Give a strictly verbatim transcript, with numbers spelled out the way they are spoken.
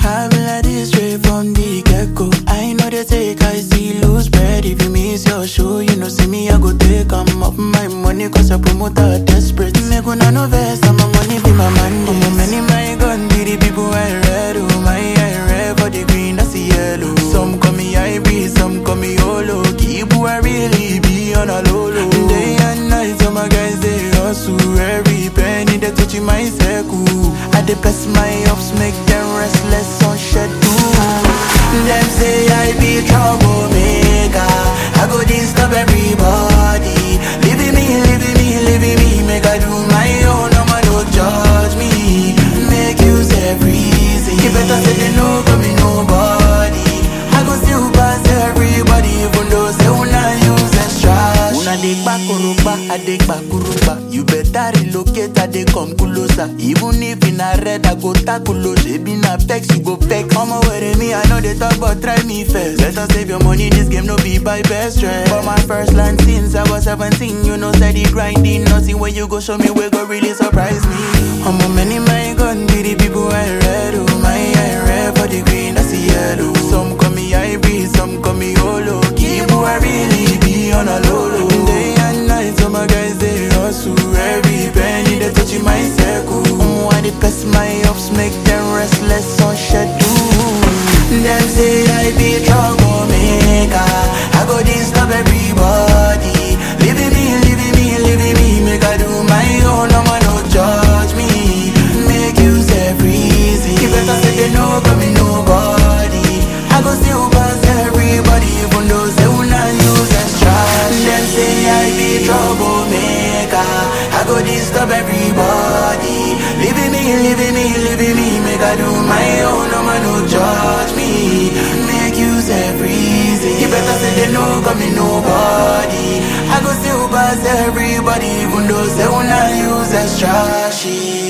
I've been like this straight from the get-go. I know they take, I see loose bread. If you miss your show, you know see me, I go take. I'm up my money cause I promote a desperate. Make una no vex, and my money be my money. I'm a many my gun, be the people I read. Oh my, I read for the green, that's the yellow. Some call me I be, some call me Olo. Keep who I really be on a low low. Day and night, all my guys they hustle. Every penny they touching my circle. I dey press my ups, make them restless on schedule. Them say I be troublemaker. I go disturb everybody. Leaving me, leaving me, leaving me. Make I do my own, no man no judge me. Make use every reason. You better say they know got me nobody. I go still pass everybody, even though say una use extra. Una dey bakuruba, I dey bakuruba. You better relocate, I dey come closer. Even if in a red, I go tackle. She be na vex, you go vex. I'ma worry me, I know they talk, but try me first. Better save your money, this game no be by best friend. For my first line since I was seventeen, you know steady grinding. Nothing when you go show me where go really surprise me. I'm a many my gun, be the people I read. Oh my, I read for the green, that's the yellow. Some call me I be, some call me Olo. Keep who I really be on a low low. Day and night, all my guys they hustle. Every penny they touching my circle. Mm, I dey press my ups, make them restless on schedule. Them say I be troublemaker. I go disturb everybody. Leaving me, leaving me, leaving me. Make I do my own, no man no judge me. Make use every reason. You better say they know got me nobody. I go still pass everybody, even though say una use extra. Them say I be troublemaker. I go disturb everybody. Leaving me, leaving me, leaving me. Make I do my own, no man no judge me. Make use every reason. You better say they know got me nobody. I go still pass everybody, even though say una use extra shit.